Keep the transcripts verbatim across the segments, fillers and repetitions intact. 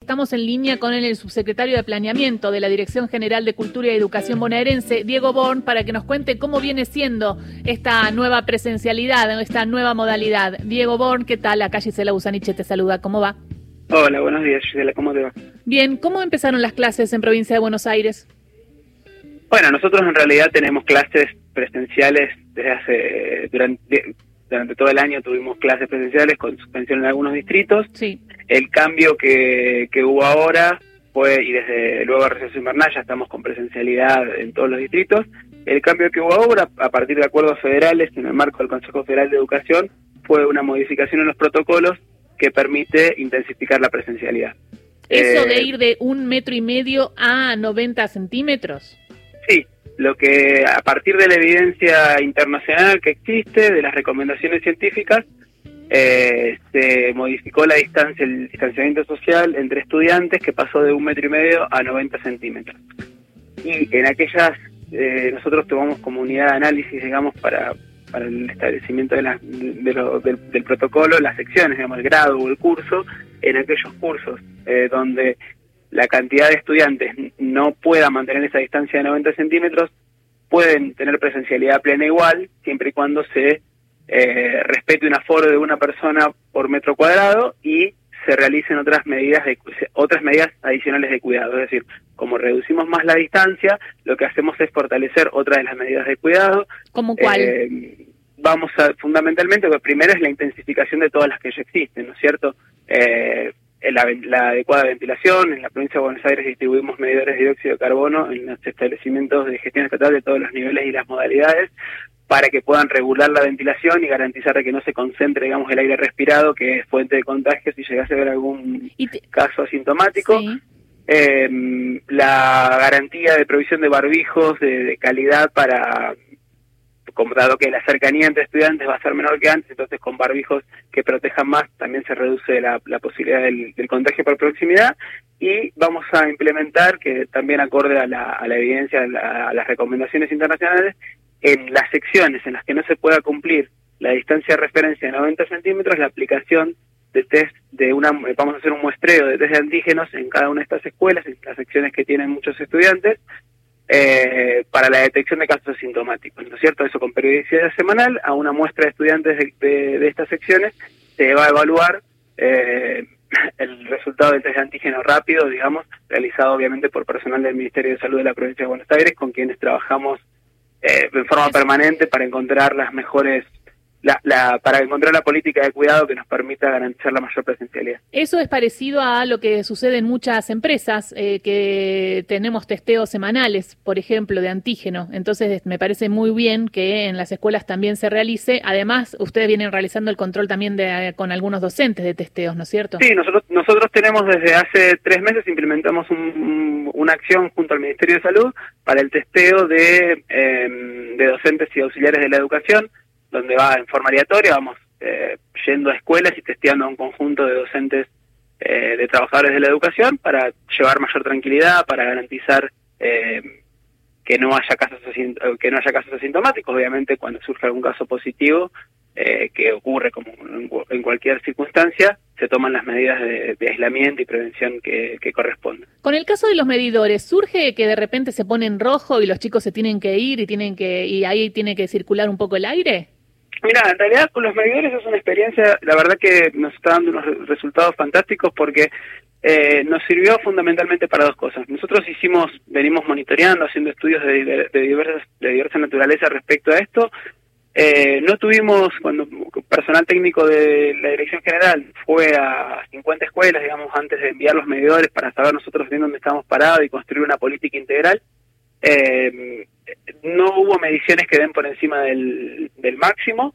estamos en línea con el subsecretario de Planeamiento de la Dirección General de Cultura y Educación bonaerense, Diego Born, para que nos cuente cómo viene siendo esta nueva presencialidad, esta nueva modalidad. Diego Born, ¿qué tal? Acá Gisela Busaniche te saluda, ¿cómo va? Hola, buenos días, Gisela, ¿cómo te va? Bien, ¿cómo empezaron las clases en Provincia de Buenos Aires? Bueno, nosotros en realidad tenemos clases presenciales desde hace, durante, durante todo el año tuvimos clases presenciales con suspensión en algunos distritos. Sí. El cambio que, que hubo ahora fue, y desde luego el receso invernal ya estamos con presencialidad en todos los distritos, el cambio que hubo ahora, a partir de acuerdos federales en el marco del Consejo Federal de Educación, fue una modificación en los protocolos que permite intensificar la presencialidad. ¿Eso eh, de ir de un metro y medio a noventa centímetros? Sí, lo que a partir de la evidencia internacional que existe, de las recomendaciones científicas, eh, se modificó la distancia, el distanciamiento social entre estudiantes, que pasó de un metro y medio a noventa centímetros. Y en aquellas, eh, nosotros tomamos como unidad de análisis, digamos, para, para el establecimiento de la, de lo, del, del protocolo, las secciones, digamos, el grado o el curso, en aquellos cursos eh, donde la cantidad de estudiantes no pueda mantener esa distancia de noventa centímetros, pueden tener presencialidad plena igual, siempre y cuando se eh, respete un aforo de una persona por metro cuadrado y se realicen otras medidas de, otras medidas adicionales de cuidado. Es decir, como reducimos más la distancia, lo que hacemos es fortalecer otras de las medidas de cuidado. ¿Cómo cuál? Eh, vamos a, fundamentalmente, lo primero es la intensificación de todas las que ya existen, ¿no es cierto? Eh, La, la adecuada ventilación. En la provincia de Buenos Aires distribuimos medidores de dióxido de carbono en los establecimientos de gestión estatal de todos los niveles y las modalidades para que puedan regular la ventilación y garantizar de que no se concentre, digamos, el aire respirado, que es fuente de contagio si llegase a haber algún te... caso asintomático. Sí. Eh, la garantía de provisión de barbijos de, de calidad para... dado que la cercanía entre estudiantes va a ser menor que antes, entonces con barbijos que protejan más también se reduce la, la posibilidad del, del contagio por proximidad. Y vamos a implementar, que también acorde a la, a la evidencia, a, la, a las recomendaciones internacionales, en las secciones en las que no se pueda cumplir la distancia de referencia de noventa centímetros, la aplicación de test de una, vamos a hacer un muestreo de test de antígenos en cada una de estas escuelas, en las secciones que tienen muchos estudiantes, Eh, para la detección de casos asintomáticos, ¿no es cierto? Eso con periodicidad semanal, a una muestra de estudiantes de, de, de estas secciones se va a evaluar eh, el resultado del test de antígeno rápido, digamos, realizado obviamente por personal del Ministerio de Salud de la Provincia de Buenos Aires, con quienes trabajamos eh, en forma permanente para encontrar las mejores... La, la, para encontrar la política de cuidado que nos permita garantizar la mayor presencialidad. Eso es parecido a lo que sucede en muchas empresas, eh, que tenemos testeos semanales, por ejemplo, de antígeno. Entonces, me parece muy bien que en las escuelas también se realice. Además, ustedes vienen realizando el control también de, con algunos docentes de testeos, ¿no es cierto? Sí, nosotros nosotros tenemos desde hace tres meses, implementamos un, una acción junto al Ministerio de Salud para el testeo de, eh, de docentes y auxiliares de la educación, donde va en forma aleatoria, vamos eh, yendo a escuelas y testeando a un conjunto de docentes, eh, de trabajadores de la educación, para llevar mayor tranquilidad, para garantizar eh, que no haya casos que no haya casos asintomáticos. Obviamente, cuando surge algún caso positivo, eh, que ocurre como en, en cualquier circunstancia, se toman las medidas de, de aislamiento y prevención que, que corresponden. Con el caso de los medidores, ¿surge que de repente se pone en rojo y los chicos se tienen que ir y tienen que y ahí tiene que circular un poco el aire? Mira, en realidad con los medidores es una experiencia, la verdad que nos está dando unos resultados fantásticos, porque eh, nos sirvió fundamentalmente para dos cosas. Nosotros hicimos, venimos monitoreando, haciendo estudios de, de, de, diversas, de diversa naturaleza respecto a esto. Eh, no tuvimos, cuando personal técnico de la Dirección General fue a cincuenta escuelas, digamos, antes de enviar los medidores para saber nosotros bien dónde estábamos parados y construir una política integral, eh, no hubo mediciones que den por encima del, del máximo.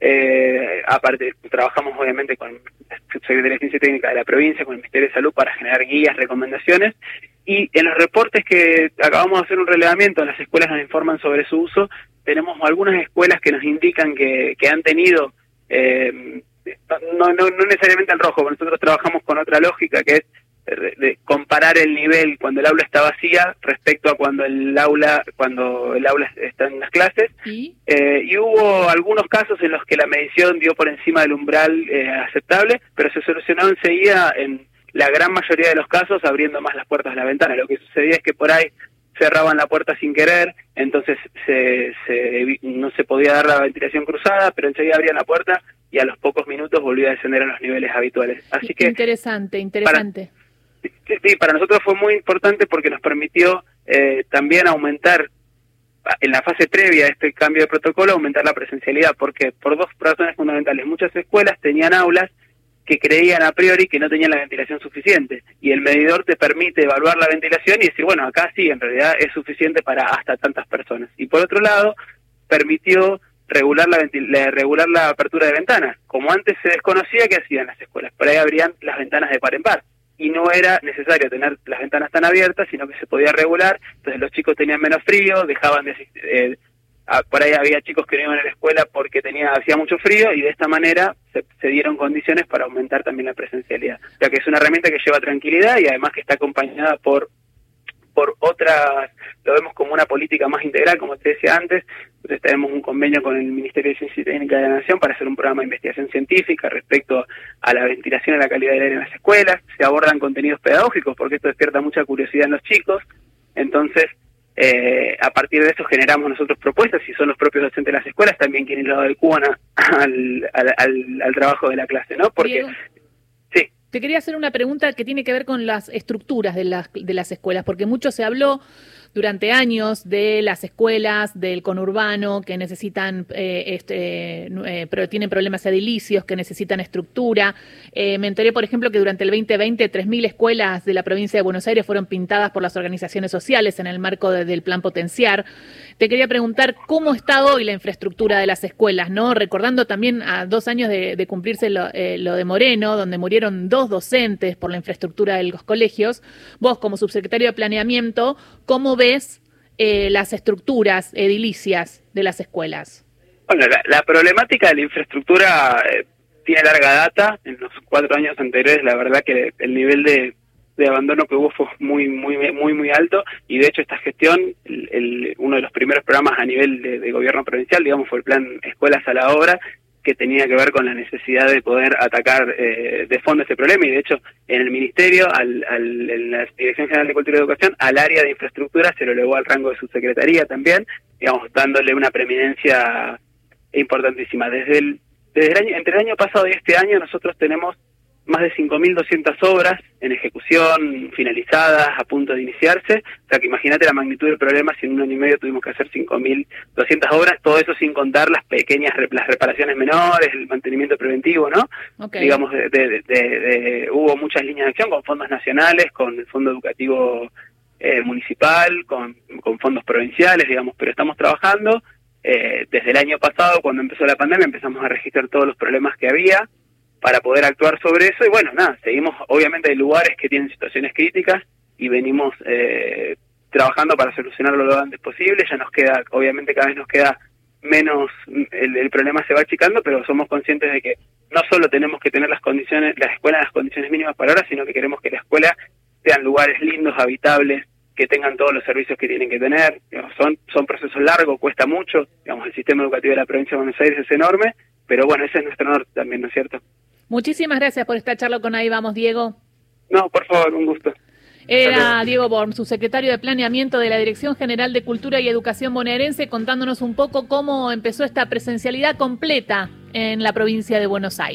Eh, aparte, trabajamos obviamente con la Secretaría de Ciencia Técnica de la provincia, con el Ministerio de Salud, para generar guías, recomendaciones, y en los reportes que acabamos de hacer un relevamiento, las escuelas nos informan sobre su uso. Tenemos algunas escuelas que nos indican que, que han tenido, eh, no, no, no necesariamente al rojo, nosotros trabajamos con otra lógica, que es de, de comparar el nivel cuando el aula está vacía respecto a cuando el aula cuando el aula está en las clases. ¿Sí? Eh, y hubo algunos casos en los que la medición dio por encima del umbral eh, aceptable, pero se solucionó enseguida en, la gran mayoría de los casos abriendo más las puertas de la ventana. Lo que sucedía es que por ahí cerraban la puerta sin querer, entonces se, se, no se podía dar la ventilación cruzada, pero enseguida abrían la puerta y a los pocos minutos volvía a descender a los niveles habituales. Así que interesante, interesante. Para, sí, sí, para nosotros fue muy importante porque nos permitió eh, también aumentar, en la fase previa a este cambio de protocolo, aumentar la presencialidad, porque por dos razones fundamentales. Muchas escuelas tenían aulas que creían a priori que no tenían la ventilación suficiente, y el medidor te permite evaluar la ventilación y decir, bueno, acá sí, en realidad es suficiente para hasta tantas personas. Y por otro lado, permitió regular la, la, regular la apertura de ventanas. Como antes se desconocía, ¿qué hacían las escuelas? Por ahí abrían las ventanas de par en par, y no era necesario tener las ventanas tan abiertas, sino que se podía regular, entonces los chicos tenían menos frío, dejaban de asistir, eh, a, por ahí había chicos que no iban a la escuela porque tenía hacía mucho frío, y de esta manera se, se dieron condiciones para aumentar también la presencialidad, ya que es una herramienta que lleva tranquilidad y además que está acompañada por por otras, lo vemos como una política más integral, como te decía antes. Entonces tenemos un convenio con el Ministerio de Ciencia y Técnica de la Nación para hacer un programa de investigación científica respecto a la ventilación y la calidad del aire en las escuelas. Se abordan contenidos pedagógicos porque esto despierta mucha curiosidad en los chicos. Entonces, eh, a partir de eso generamos nosotros propuestas, y son los propios docentes de las escuelas también quienes lo adecúan al, al, al, al trabajo de la clase, ¿no? Porque... Diego. Sí. Te quería hacer una pregunta que tiene que ver con las estructuras de las, de las escuelas, porque mucho se habló durante años de las escuelas del conurbano que necesitan, eh, este, eh, pero tienen problemas edilicios, que necesitan estructura. Eh, me enteré, por ejemplo, que durante el veinte veinte tres mil escuelas de la provincia de Buenos Aires fueron pintadas por las organizaciones sociales en el marco de, del Plan Potenciar. Te quería preguntar cómo está hoy la infraestructura de las escuelas, ¿no? Recordando también a dos años de, de cumplirse lo, eh, lo de Moreno, donde murieron dos docentes por la infraestructura de los colegios. Vos, como subsecretario de Planeamiento, ¿cómo ves eh, las estructuras edilicias de las escuelas? Bueno, la, la problemática de la infraestructura eh, tiene larga data. En los cuatro años anteriores, la verdad que el nivel de, de abandono que hubo fue muy, muy, muy, muy alto, y de hecho esta gestión, el, el, uno de los primeros programas a nivel de, de gobierno provincial, digamos, fue el plan Escuelas a la Obra, que tenía que ver con la necesidad de poder atacar eh, de fondo este problema, y de hecho en el Ministerio, al, al, en la Dirección General de Cultura y Educación, al área de infraestructura se lo elevó al rango de subsecretaría también, digamos, dándole una preeminencia importantísima. Desde el, desde el año, entre el año pasado y este año nosotros tenemos más de cinco mil doscientas obras en ejecución, finalizadas, a punto de iniciarse. O sea que imagínate la magnitud del problema si en un año y medio tuvimos que hacer cinco mil doscientas obras, todo eso sin contar las pequeñas, las reparaciones menores, el mantenimiento preventivo, ¿no? Okay. Digamos, de, de, de, de, de, hubo muchas líneas de acción con fondos nacionales, con el Fondo Educativo eh, Municipal, con, con fondos provinciales, digamos, pero estamos trabajando. Eh, desde el año pasado, cuando empezó la pandemia, empezamos a registrar todos los problemas que había para poder actuar sobre eso, y bueno, nada, seguimos, obviamente hay lugares que tienen situaciones críticas y venimos eh, trabajando para solucionarlo lo antes posible. Ya nos queda, obviamente cada vez nos queda menos, el, el problema se va achicando, pero somos conscientes de que no solo tenemos que tener las condiciones, la escuela en las condiciones mínimas para ahora, sino que queremos que la escuela sean lugares lindos, habitables, que tengan todos los servicios que tienen que tener. Digamos, son, son procesos largos, cuesta mucho, digamos, el sistema educativo de la provincia de Buenos Aires es enorme, pero bueno, ese es nuestro norte también, ¿no es cierto? Muchísimas gracias por esta charla con Ahí Vamos, Diego. No, por favor, un gusto. Era Diego Born, subsecretario de Planeamiento de la Dirección General de Cultura y Educación bonaerense, contándonos un poco cómo empezó esta presencialidad completa en la provincia de Buenos Aires.